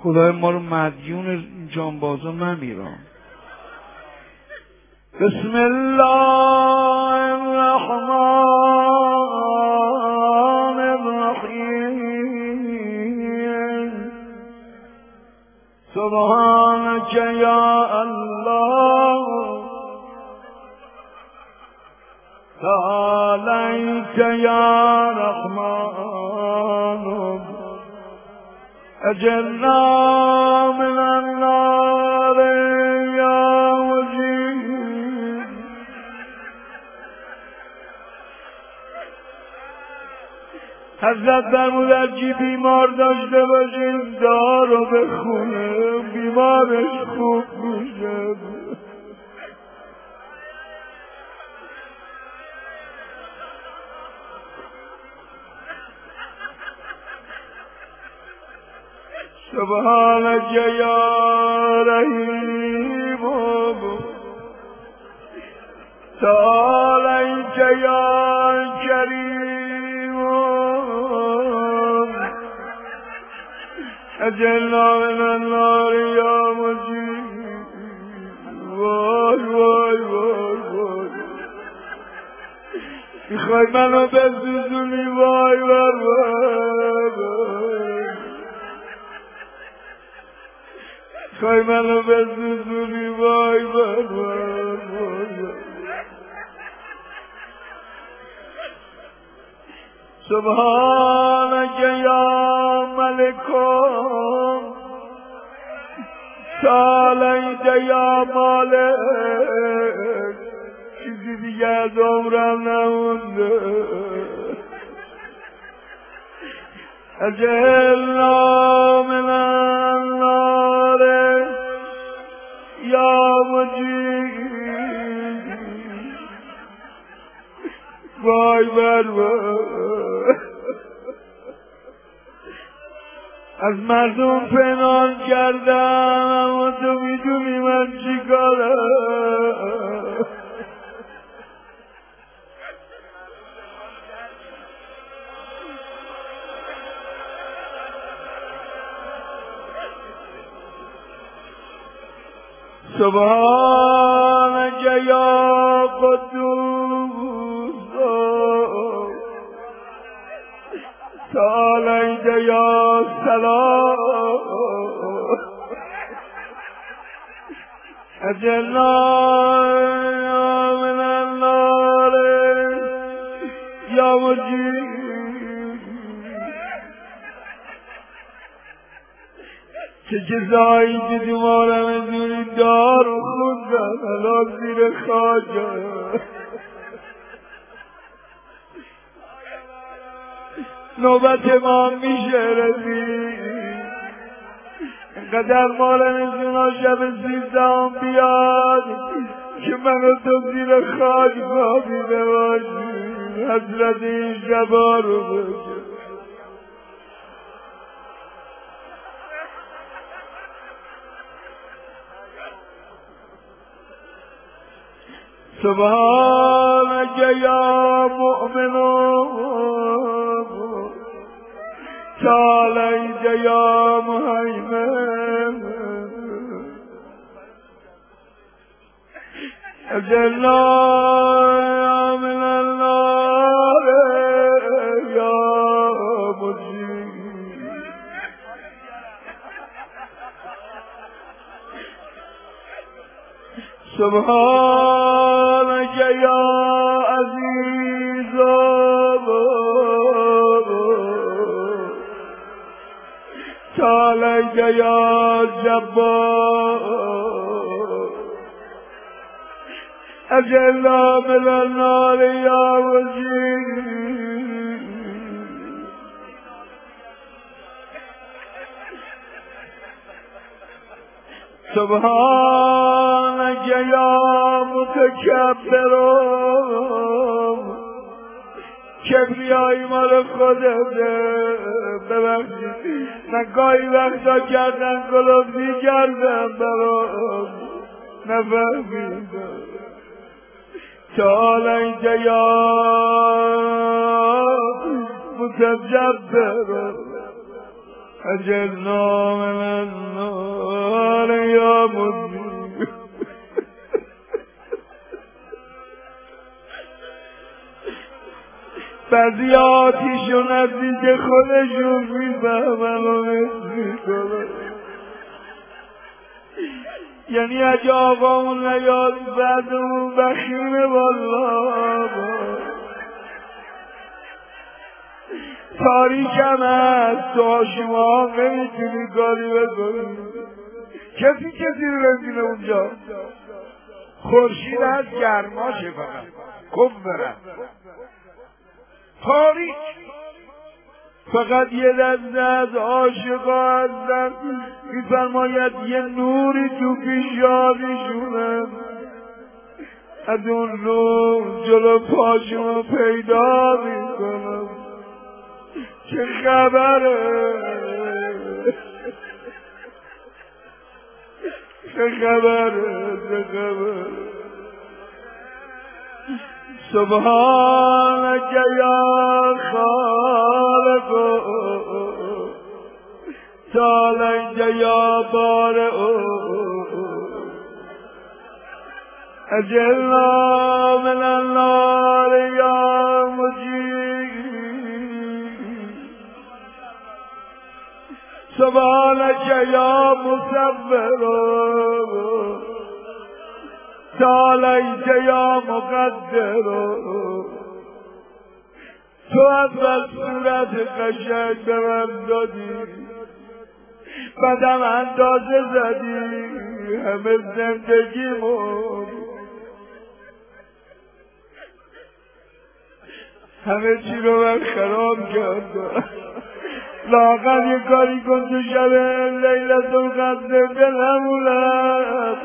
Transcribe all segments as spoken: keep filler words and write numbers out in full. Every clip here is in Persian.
خدای ما رو مدیون جانبازا نمیرم. بسم الله الرحمن الرحیم سبحانك یا الله تعالیت یا رحمان اجرنا من النار یا مجید. حضرت فرمود هرچی بیمار داشته باشیم دعا رو بخونه بیمارش خوب میشه. سبحانك یا رحیم تعالیت یا کریم اجرنا من النار یا مجید. وای وای وای وای میخوای منو بسوزونی وای وای وای خواهی منو بسوزونی وای وای وای وای. سبحانك یا ملکم تعالیت یا مالک. چیزی دیگه از عمرم نمونده. اجرنا من النار یا مجید. وای بر وای از مردم پنهان کردم اما تو میدونی من چی کارم. سبحانك یا قدوس تعالیت یا سلام اجرنا من النار یا مجید. چه جزایی دیدی مارم دوری دار و خوندن الان زیر خاجه. نوبت ما میشه رسید اینقدر مارم دونا شب سیزدهم بیاد که منو تو زیر خاک خوابیده باشی حضرت این شبا رو بگه. سبحانك یا مؤمنون تعالیت یا مهیمن اجرنا من النار یا مجید. سبحانك یا عزیز تعالیت یا جبار اجرنا من النار یا مجید. سبحانك یا متکبر کبریایی ما رو خودت ببخشید. من گاهی وقتا کردن گلوزی کردم برام نفهمیدم. تعالیت یا متجبر اجرنا من النار یا مجیب. بعضی آتیشون نزدیک خودشون میفهمن و میکنن. یعنی اگه آقامون نیاد بعدمون بخیمه والله تاریک هم هست تو شما نمیتونی کاری بکنی. کسی کسی رو نمیدونه اونجا. خورشید هست گرماشه فقط کم برن تاریک. فقط یه دسته از عاشقا هستن میفرماید یه نوری تو پیشانیشونه از اون نور جلو پاشون پیدا میکنم. چه خبره چه خبره چه خبره. سبحانك یا خالق تعالی یا بارئ اجرنا من النار یا مجیب. سبحانك یا مصور تعالیت یا مقدر. تو اول صورت قشنگ به من دادی بعدم اندازه زدی همه زندگیمون همه چی رو من خراب کردم. لااقل یه کاری کن تو شب لیلت القدر دلمونم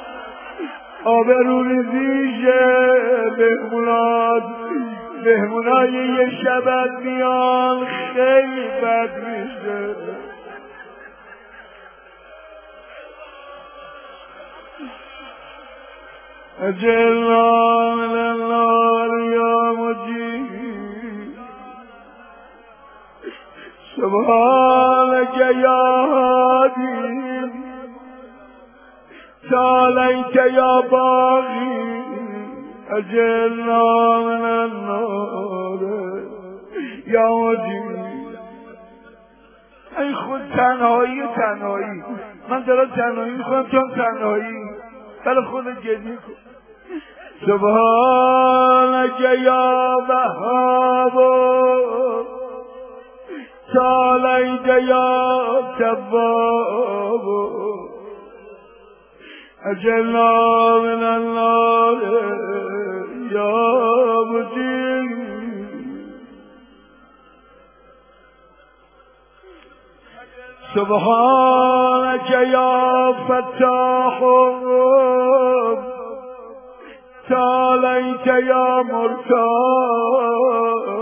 آبروریزیشه. مهمونات مهمونای یه شبت میان خیلی بد میشه. اجرنا من النار یا مجیب. سبحانك یا هادی تعالیت یا باغی اجرنا من النار یا مجیب. ای خود تنهایی تنهایی من دارم تنهایی میخوام چون تنهایی بله خود گدی کن. سبحانك یا وهاب تعالیت یا تواب اجرنا من النار یا مجیب. سبحانك یا فتاح تعالیت یا مرتاح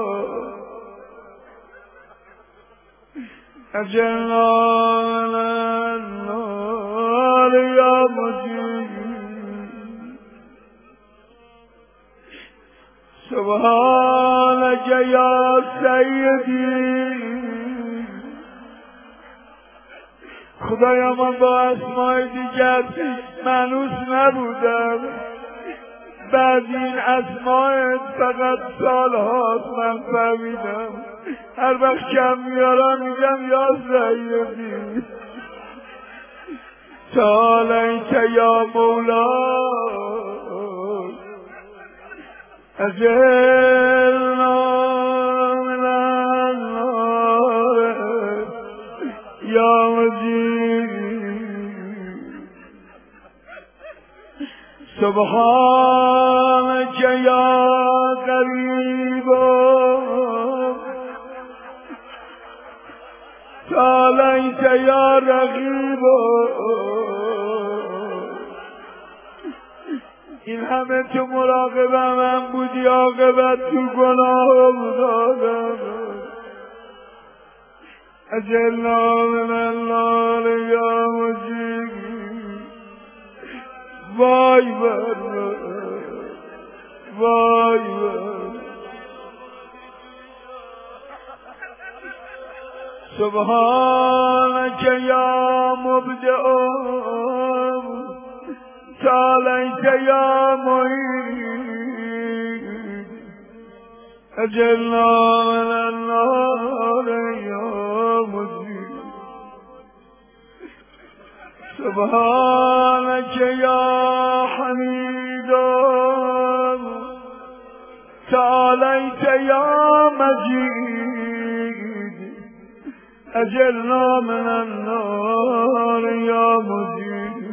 اجرنا من النار یا مجیب. سبحانك یا سیدی. خدایا من با اسمای دیگر مانوس نبودم بعد این اسمایت فقط سالهاست من فهمیدم. هر وقت کم میارم میگم یا سیدی تعالیت یا مولا اجرنا من النار یا مجیب. سبحانك یا قریب تعالیت یا رقیب. این همه تو مراقبه من بودی عاقبت تو گناه افتادم. اجرنا من النار یا مجیب. وای بر من وای بر. سبحانك یا مبدع تعالیت یا معید اجرنا من النار یا مجید سبحانك یا حمید تعالیت یا مجید اجرنا من النار یا مجید.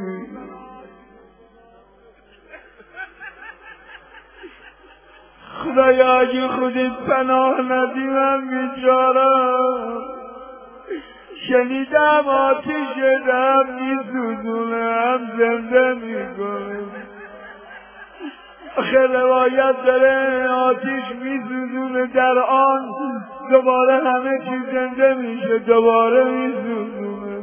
خدایا اگه خودت پناه ندی من بیچارم، شنیدم آتش دم میسوزونه هم زنده میکنه. آخه روایت داره آتش میسوزونه در آن دوباره همه چیز زنده میشه، دوباره میسوزونه.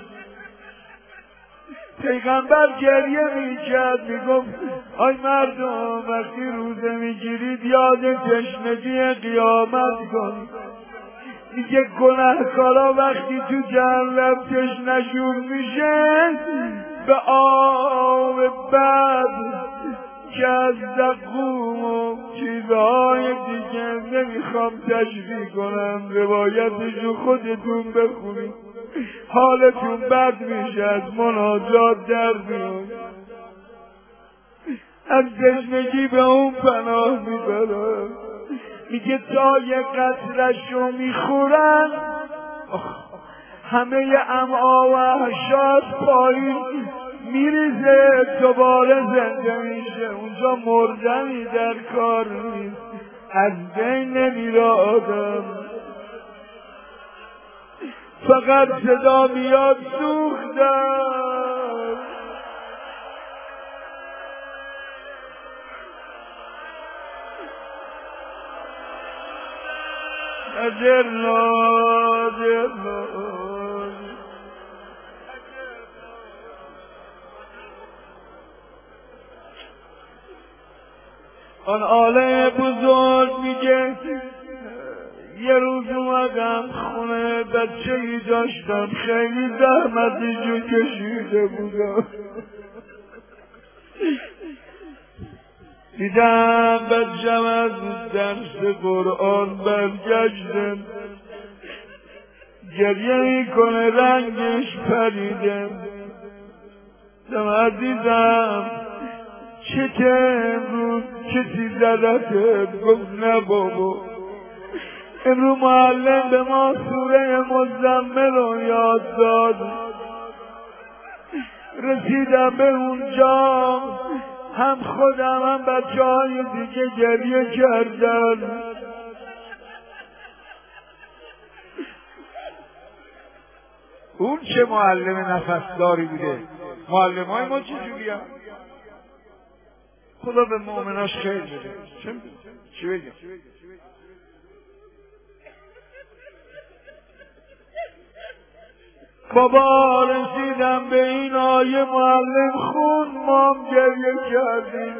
پیغمبر گریه میکرد میگفت آی مردم وقتی روزه میگیرید یاد تشنگی قیامت کن. میگه گناهکارا وقتی تو جهنم تشنه‌شون میشه به آب بد که از زقوم و چیزهای دیگه نمیخوام تشریح کنم، روایتشو خودتون بخونید، حالتون بد میشه، از مناجات در میاد، از تشنگی به اون پناه میبرم. میگه تا یه قطره‌شو میخورن همه امعا و احشاء پایین میریزه، دوباره زنده میشه. اونجا مردنی در کار نیست، از بین نمیره آدم، فقط صدا میاد سوختن. اجرنا اجرنا آن آله بزرگ میگه یه روز اومدم خونه بچه ای داشتم، خیلی زحمتی جو کشیده بودم، دیدم بچم از درس قرآن برگشتم، گریه میکنه رنگش پریده. دم عزیزم چته امروز کسی زدته؟ گفت نه بابا، امروز معلم به ما سوره مزمل رو یاد داد. رسیدم به اونجا هم خودم هم بچه های دیگه گریه کردن. اون چه معلم نفسداری بوده. معلم های ما چجوری هم؟ خدا به مؤمناش خیر بده. چی بگم؟ بابا رسیدم به این آیه معلم خون مام گریه کردیم.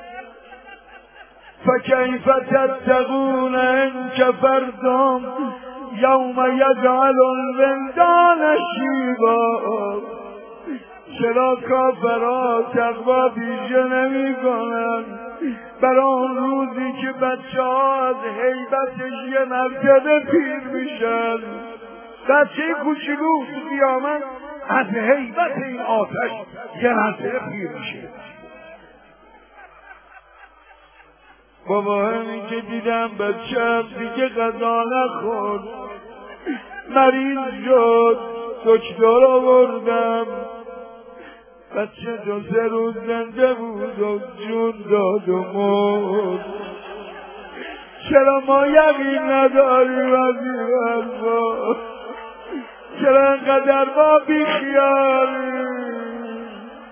فکیف تتقون ان کفرتم یوم یجعل الولدان شیبا. چرا کافرها تقوا پیشه نمی کنن برای اون روزی که بچه ها از هیبتش یه مرتبه پیر میشن؟ بچه کوچولو تو قیامت از هیبت این آتش یه مرتبه پیر میشه. بابا همین که دیدم بچه‌م دیگه غذا نخورد، مریض شد، دکتر آوردم، بچه دو سه روز زنده بود و جون داد و مرد. چرا ما یقین نداریم از این حرفا؟ چرا انقدر ما بیخیالیم؟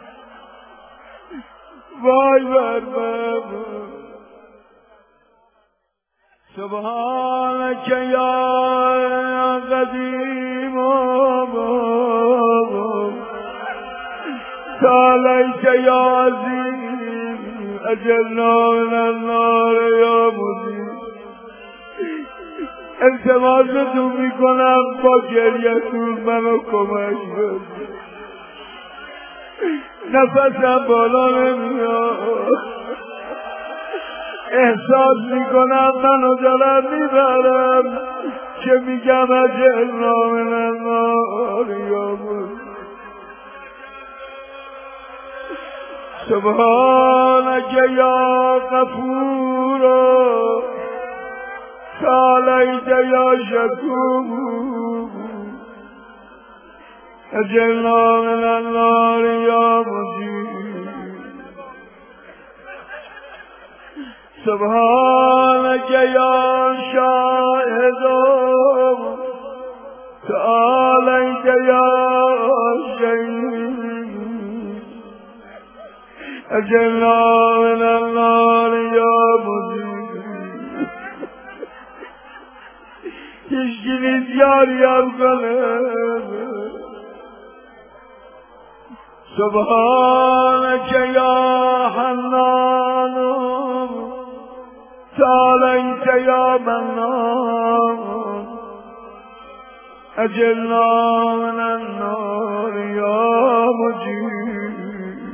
وای بر من. سبحانك یا قدیم تعالیت یا عظیم اجرنا من النار یا مجید التماستون میکنم با گریه‌تون منو کمک بده. نفسم بالا نمیاد، احساس میکنم منو دارم میبرم که میگم اجلنا من النار یا سبحانك یا غفور تعالیت یا شکور اجلنا من النار یا مجید سبحانك یا شاهد تعالیت یا شهید اجلنا من النار یا مجید. هیچکی نیست یاریم کنه. سبحانك یا حنان تعالیت یا منان اجلنا من النار یا مجید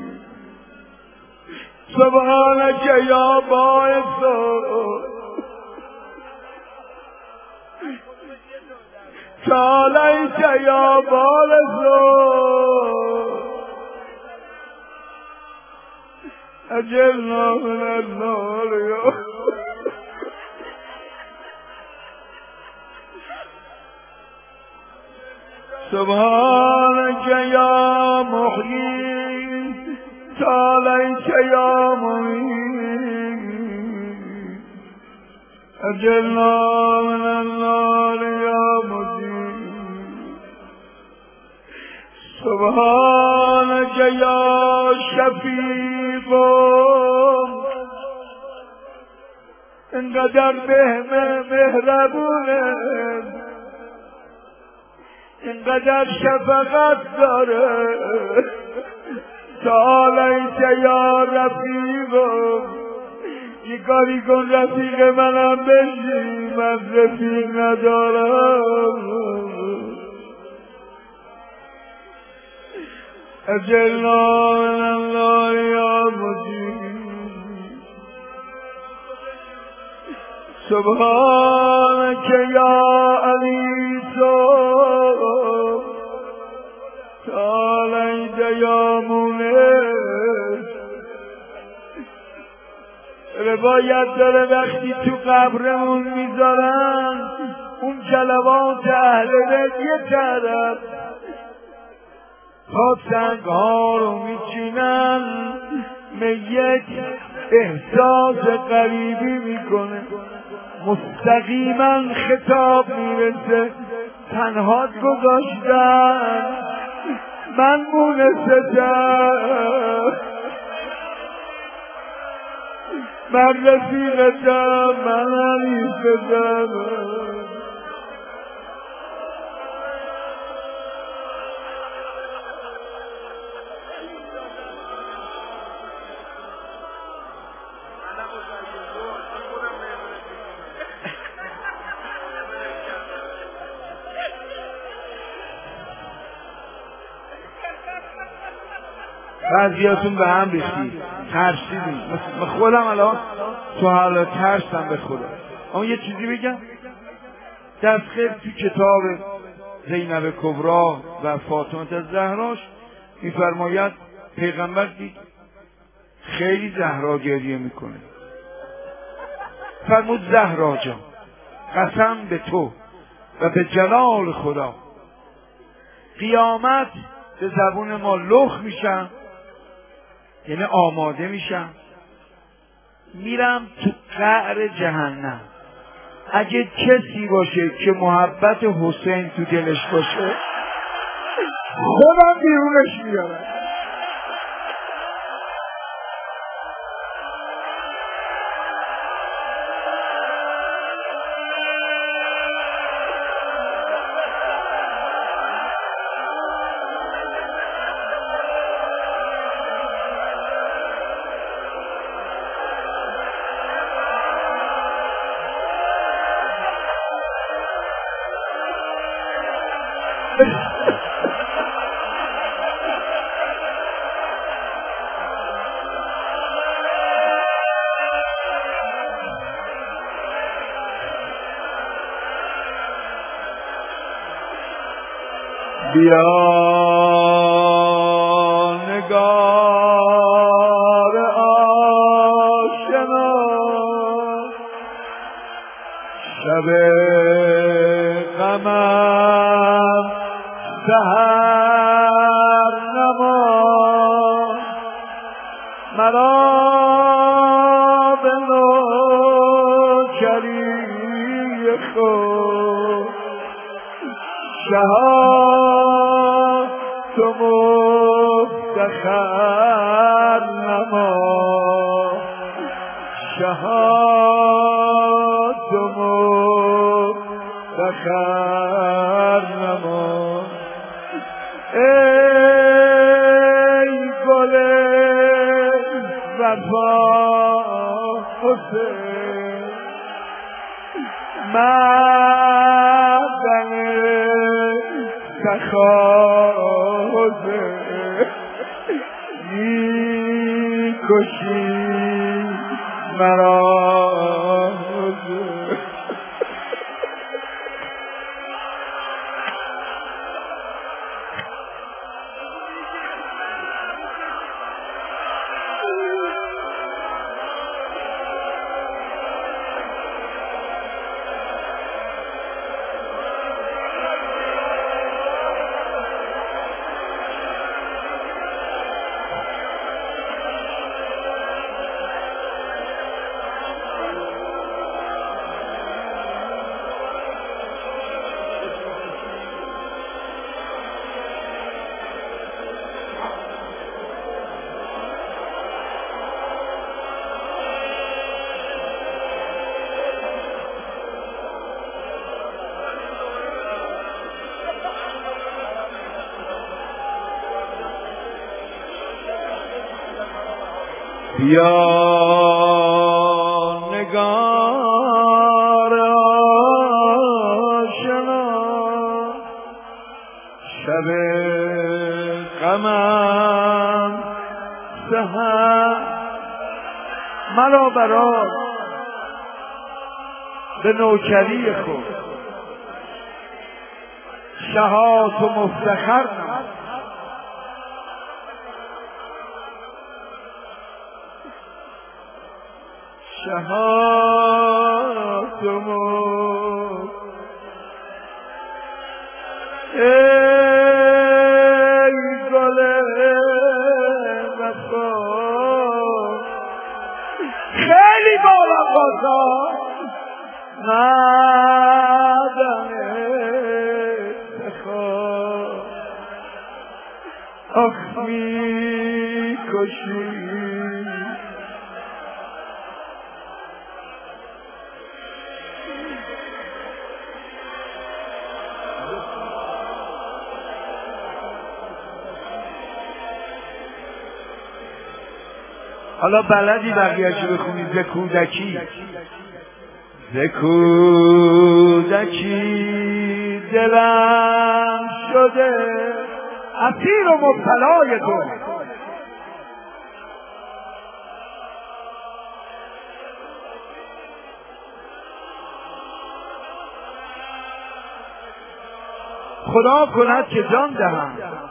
سبحانك یا باعث تعالیت یا باعث اجلنا من النار یا سبحانك یا محیی تعالیت یا ممیت اجلنا من النار یا مجید سبحانك یا شفیق انقدر به مهربونه، اینقدر شفقت داره. تعالیت یا رفیق یه کاری کن رفیق منم بشی، من رفیق ندارم. اجلنا من النار یا مجید سبحانك یا علیس تعالیت یا مونس. روایت داره وقتی تو قبرمون میذارن اون جلوات اهل بیت یه طرف، تا سنگ ها رو میچینن، میت احساس غریبی میکنه، مستقیما خطاب میرسه تنها گذاشتن، من مونستم، من رفیقتم، من علیفتم. بعضیاتون به هم ریختید، ترسیدید. من خودم الان تو حالا ترسم به خدا. اما یه چیزی بگم، دستخیل تو کتاب زینب کبرا و فاطمه الزهراش میفرماید پیغمبر دید خیلی زهرا گریه میکنه، فرمود زهرا جان قسم به تو و به جلال خدا قیامت به زبون ما لخ میشم، یعنی آماده میشم، میرم تو قعر جهنم. اگه کسی باشه که محبت حسین تو دلش باشه خودم بیرونش میارم. بیا نگار آشنا شب غمم سحر نما مرا به نوکری خود شهاب تو مفتخر نما شهاب تو مفتخر نما ای گل وفا حسین معدن تخاذه می کشی مرا بیا نگار آشنا شب غمم سحر مرا برات به نوکری خود شهات و مفتخر نما شهات و ای گل وفا خیلی بالا بازا معدن افتخار آخ می کشی حالا بلدی بقیه‌شو بخونی ز کودکی ز کودکی دلم شده اسیر و مبتلای تو خدا کند که جان دهم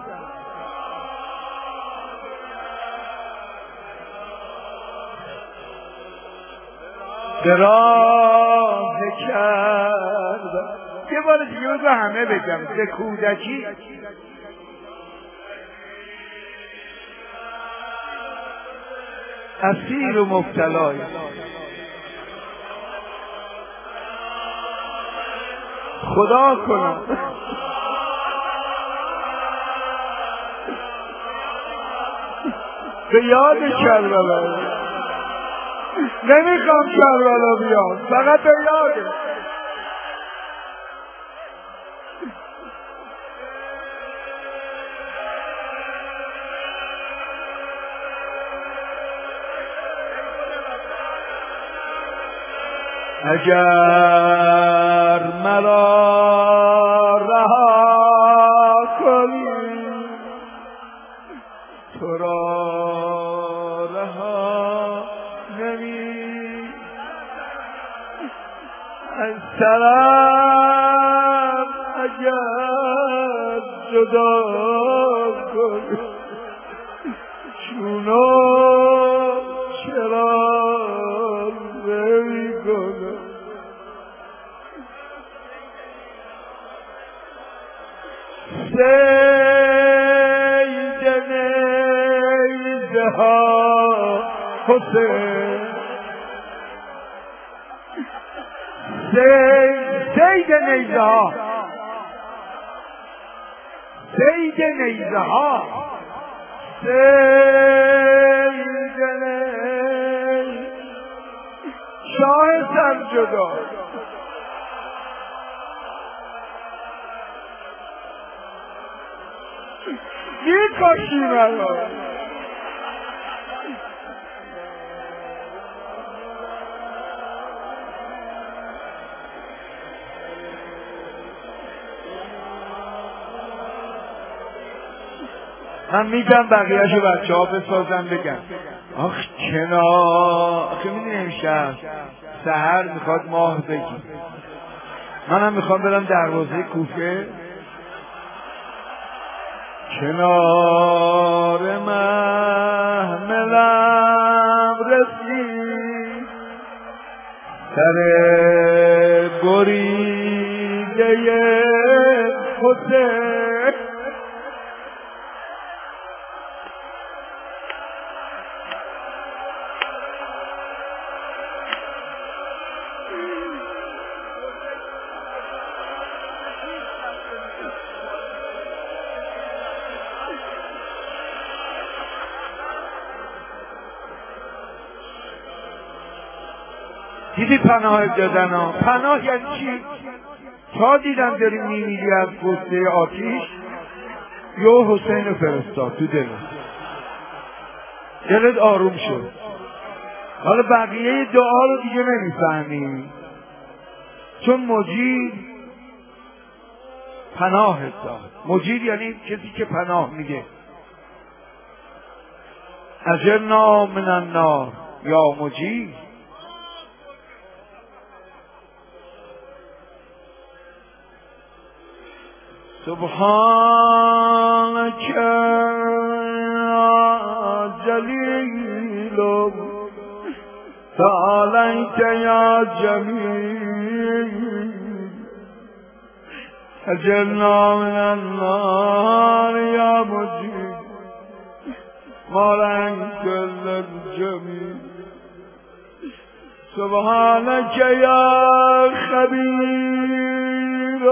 به راه کردم. یه بار دیگه رو همه بگم ز کودکی اسیر و مبتلای خدا کنم به یاد کربلا نمیخوام کربلا بیام فقط به یاده اگر مرا رها کنی تو را رها نمی از طرف اگر جدا کن چونو چرا نمی کنم سید نیزه ها حسین سید نیزه ها سید نیزه ها سید نیزه شاه سرجدا میکشی مرا من میگم بقیهشو بچه ها بسازن بگم آخ کنار آخه میدونی امشب سحر میخواد ماه بگی منم میخوام برم دروازه کوفه کنار محملم رسید سر بریده حسین دیدی پناه دادن ها پناه یعنی چی؟ تا دیدم داری میمیری از غصه آتیش یو حسین فرستاد تو دلت دلت آروم شد حالا بقیه دعا رو دیگه نمیفهمی چون مجیر پناه داد مجیر یعنی کسی که پناه میده اجرنا من النار یا مجیر سبحانك يا جليل تعاليت يا جميل أجرنا من النار يا مجيب مولانا كل الجميل سبحانك يا خبير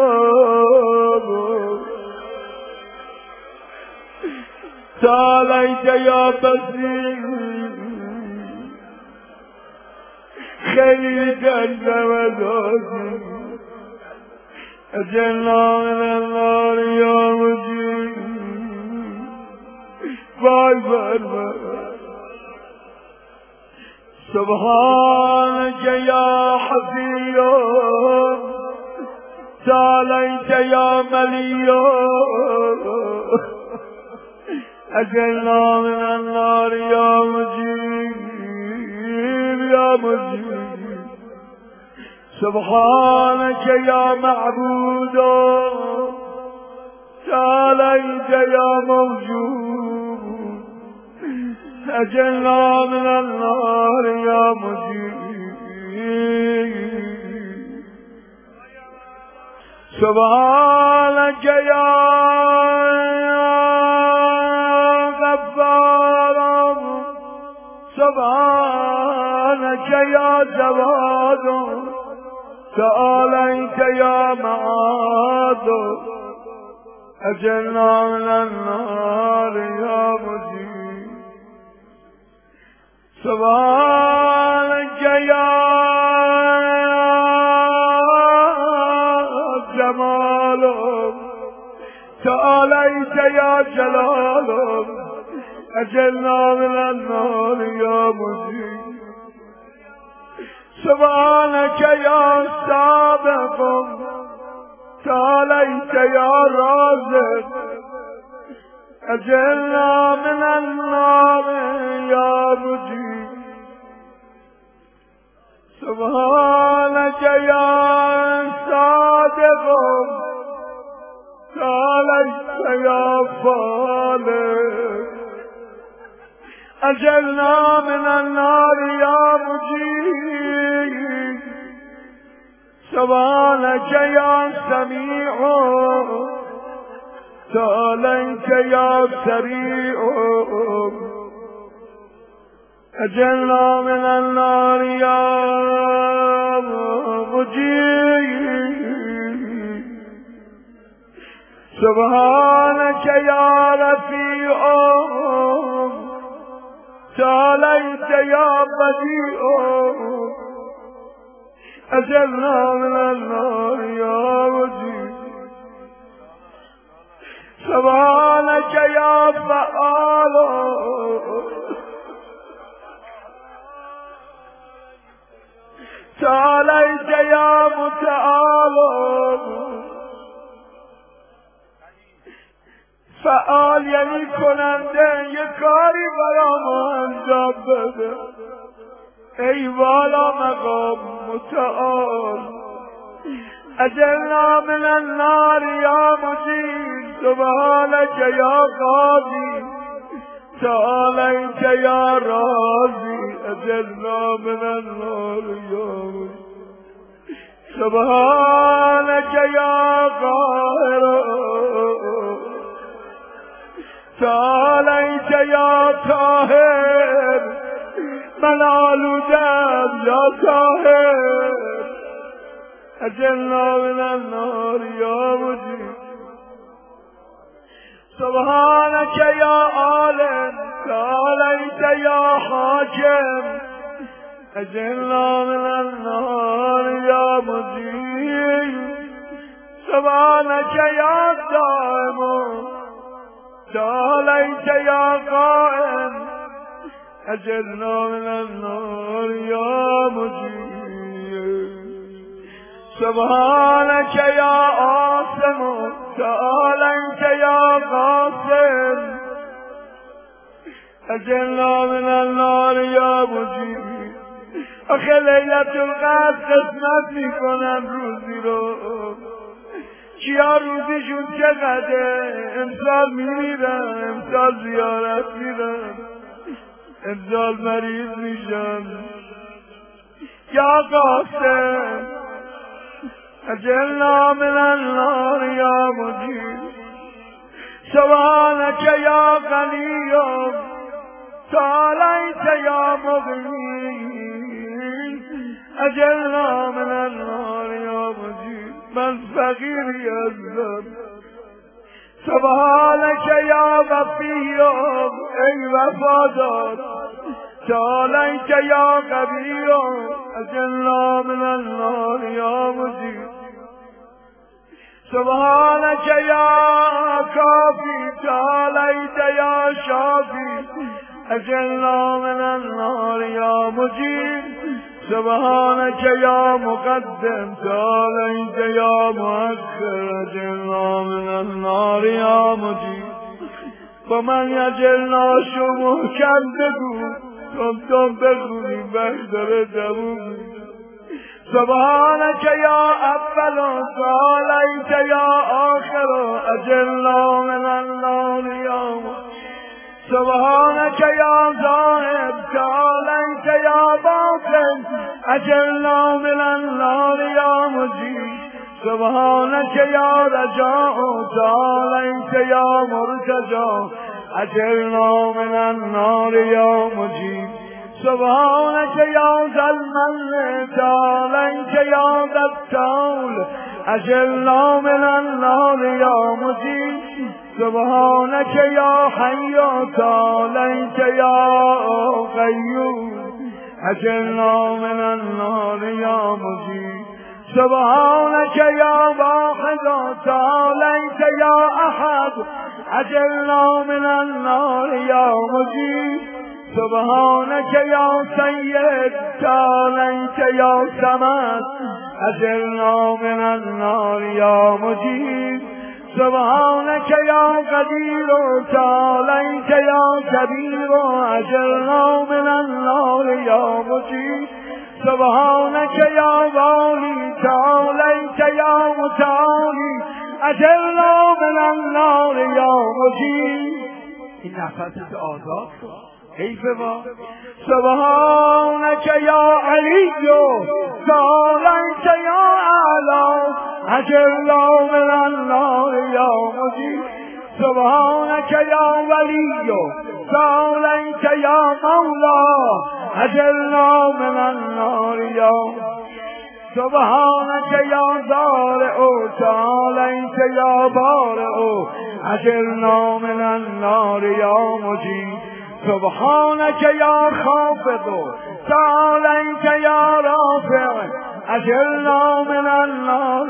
تعاليت يا بصير خير جنة ودازي أجلنا من النار يا مجيب باي فرما سبحانك يا حفيظ تعاليت يا مليء أجلنا من النار يا مجيب يا مجيب سبحانك يا معبود تعاليت يا موجود أجلنا من النار يا مجيب سبحانك يا سبحانك يا جواد تعاليت يا معاد أجلنا من النار يا مجيب سبحانك يا جمال تعاليت يا جلال أجلنا من النار يا مجيب سبحانك يا سابق تعاليت يا رازق أجلنا من النار يا مجيب سبحانك يا صادق تعاليت يا فالح أجلنا من النار يا مجيب سبحانك يا سميع تعاليت يا سريع أجلنا من النار يا مجيب سبحانك يا رفيع تعاليت يا بديع أجلنا من النار يا مجيب سبحانك يا فعال تعاليت يا متعال فعال یعنی کننده یک کاری برام انجام بده ای والا مقام متعال اجلنا من النار یا مجید سبحانك یا قاضی تعالیت یا راضی اجلنا من النار یا مجید سبحانك یا قاهر تعالیت یا طاهر من آلودم یا طاهر اجلنا من النار یا مجید سبحانك یا عالم تعالیت یا حاکم اجلنا من النار یا مجید سبحانك یا دائم تعاليت يا قائم أجرنا من النار يا مجيب سبحانك يا عاصم تعاليت يا قاسم أجرنا من النار يا مجيب آخه لیلت القدر قسمت میکنن روزی رو کیا روزیشون چقدره امسال میرن امسال زیارت میرن امسال مریض میشن یا قاسم اجلنا من النار یا مجید سبحانك یا غنی تعالیت یا مغنی اجلنا من النار یا مجید من فقیری هستم سبحانك یا وفی ای وفادار تعالیت یا قوی اجلنا من النار یا مجید سبحانك یا کافی تعالیت یا شافی اجلنا من النار یا مجید سبحانك يا مقدم تعاليت يا مؤخر اجلنا من النار يا مجيب ومن يجلنا شو محكم بگو تم تم بگونی بخدر دمون سبحانك يا اول تعاليت يا آخر اجلنا من النار يا مجيب سبحانك يا ظاهر تعاليت يا باطن اجلنا من النار يا مجيب سبحانك يا رجاء تعاليت يا مرتجى اجلنا من النار يا مجيب سبحانك يا ذا المن تعاليت يا ذا الطول اجلنا من النار يا مجيب سبحانك يا حي تعاليت يا قيوم اجلنا من النار يا مجيب سبحانك يا واحد تعاليت يا احد اجلنا من النار يا مجيب سبحانك يا سيد تعاليت يا صمد اجلنا من النار يا مجيب سبحانك يا قدير تعاليت يا كبير اجلنا من النار يا مجيب سبحانك يا والي تعاليت يا متعالي اجرنا من النار یا مجیب. این نفست آزاد حیفه با سبحانک یا علی تعالیت یا اعلی اجرنا من النار یا مجیب. سبحانک یا ولی تعالیت یا مولا اجرنا من النار یا. سبحانک یا ضارع تعالیت یا بارع اجرنا من النار یا مجیب. سبحانک یا خافض تعالیت یا رافع اجرنا من النار.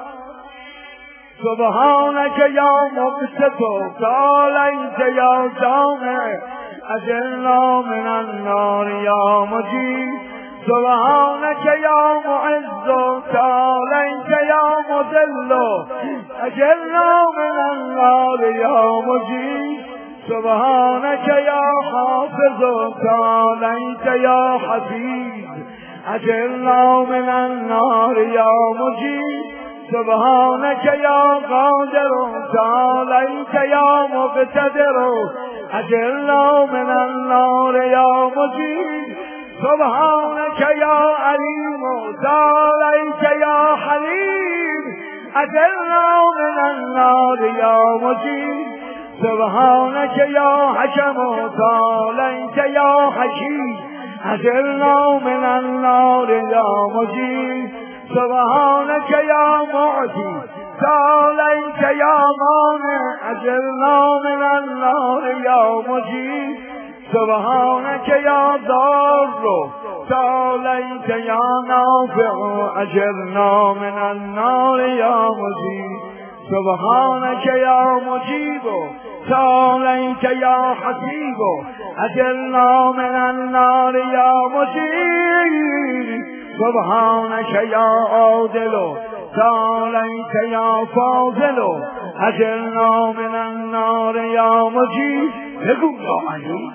سبحانک یا مبسط تعالیت یا جامع اجرنا من النار یا مجیب. سبحانک یا معز تعالیت یا مذل اجرنا من النار یا مجیب. سبحانک یا حافظ تعالیت یا حفیظ اجرنا من النار یا مجیب. سبحانک یا قادر تعالیت یا مقتدر اجرنا من النار یا مجیب. سبحانک یا علیم تعالیت یا حلیم اجرنا من النار یا مجیب. سبحانک یا حکم تعالیت یا حکیم اجرنا من النار یا مجیب. سبحانک یا معطی تعالیت یا مانع اجرنا من النار یا مجیب. سبحانک یا ضار تعالیت یا نافع اجرنا من النار یا مجیب. سبحانک یا مجیب تعالیت یا حسیب اجرنا من النار یا مجیب. سبحانک یا عادل تعالیت یا فاضل اجرنا من النار یا مجیب. بگو یا علی.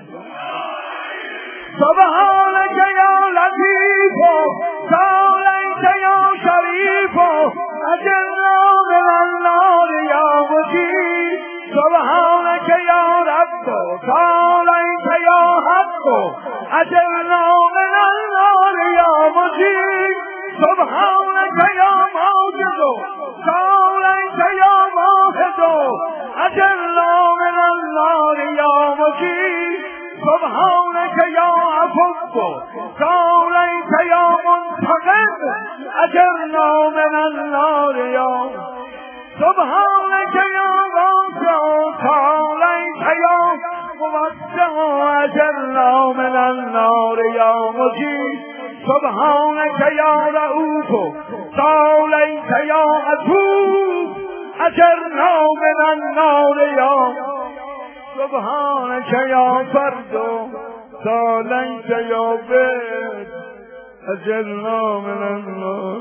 سبحانک یا لطیف تعالیت یا شریف اجرنا من النار یا مجیب. سبحانک یا رب تعالیت یا حق اجرنا من النار یا مجیب. سبحانک یا ماجد تعالیت یا ماهد اجرنا من النار یا مجیب. سبحانک یا عفو تعالیت یا منتقم اجرنا من النار یا. سبحانک یا واسع تعالیت یا موسع اجرنا من النار یا مجیب. سبحانک یا رؤوف تعالیت یا عطوف اجرنا من النار یا. سبحانک یا فرد تعالیت یا بیت اجرنا من النار.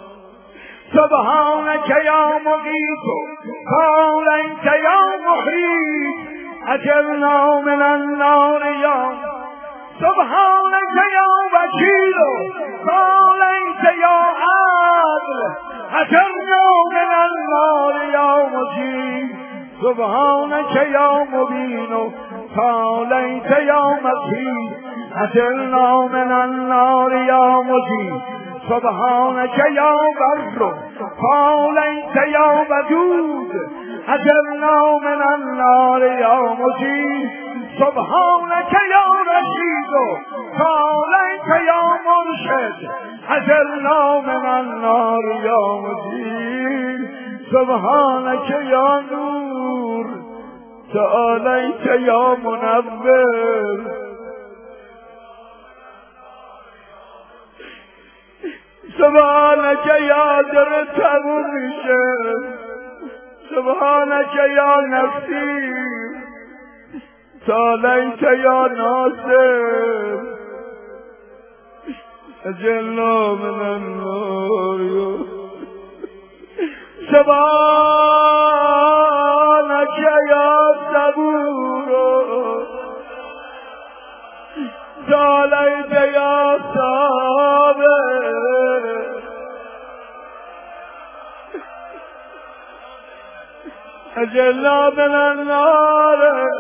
سبحانک یا مغیث تعالیت یا محیط اجرنا من النار یا. سبحانک یا وکیل تعالیت یا عدل اجرنا من النار یا مجیب. سبحانک یا مبین تعالیت یا مکین اجرنا من النار یا مجیب. سبحانک یا بر تعالیت یا ودود اجرنا من النار یا مجیب. سبحانک یا رشید تعالیت یا مرشد اجرنا من النار یا مجیب. سبحانک یا نور تعالیت یا منور سبحانک یا در تمومیشه. سبحانک یا نفسی تعالیت یا ناصر اجرنا من النار یا. سبحانک یا صبور تعالیت یا صابر أجلنا من النار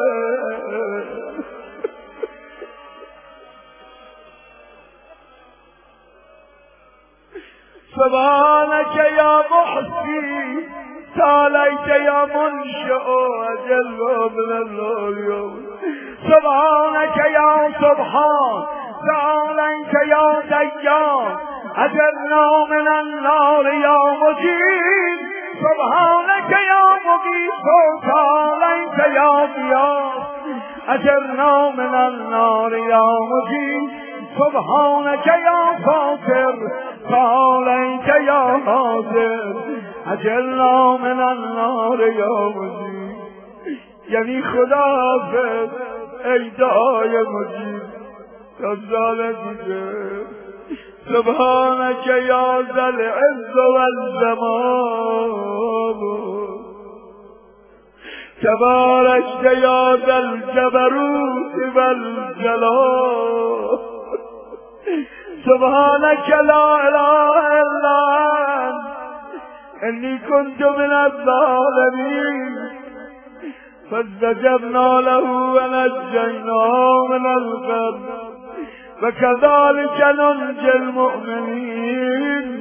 سبحانك يا محسي تعاليت يا منشئ أجلنا من النار سبحانك يا سبحان تعاليت يا ديان أجرنا من النار يا مجيب سبحانك يا مجيب تعاليت يا ضياء أجرنا من النار يا مجيب سبحانك يا فاطر تعاليت يا حاضر أجرنا من النار يا مجيب یعنی خدا حافظ ای دعای مجیب تفضل دیگه سبحانك يا ذا العز والجمال تباركت يا ذا الجبروت والجلال سبحانك لا اله الا انت اني كنت من الظالمين فاستجبنا له ونجيناه من الغم وكذلك ننجي المؤمنين